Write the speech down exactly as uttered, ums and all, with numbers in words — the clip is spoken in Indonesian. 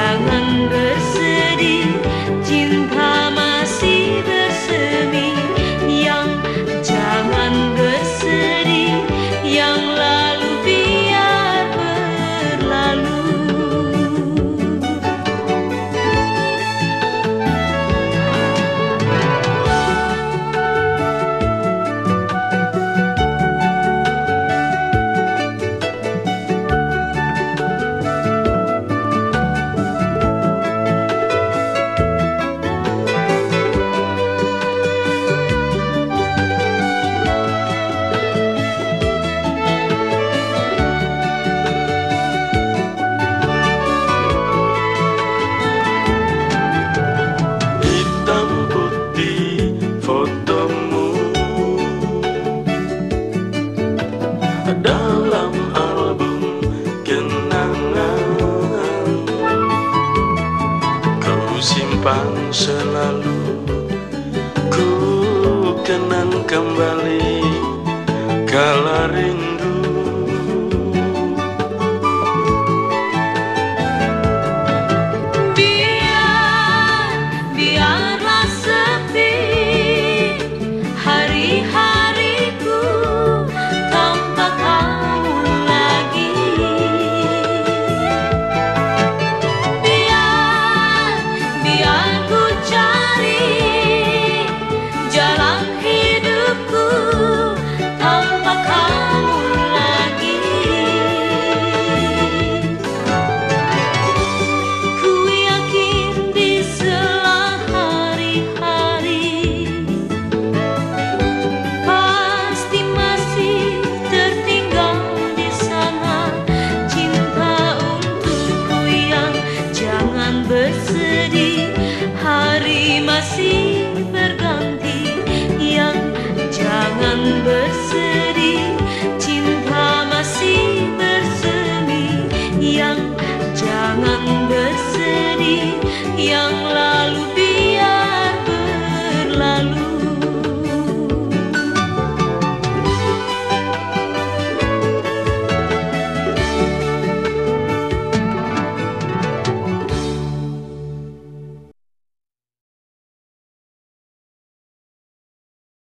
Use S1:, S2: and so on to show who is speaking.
S1: jangan bersedih, cinta masih bersemi. Yang jangan bersedih, yang lalu biar berlalu.
S2: Dalam album kenangan kau simpan selalu, ku kenang kembali kala rindu.
S1: Biar, biarlah sepi hari-hariku tanpa kamu lagi. Biar, biar ku cari jalan hidupku tanpa kamu lagi. Ku yakin di sela hari-hari pasti masih tertinggal di sana cinta untukku yang jangan bersedih. Hari masih berganti, yang jangan bersedih.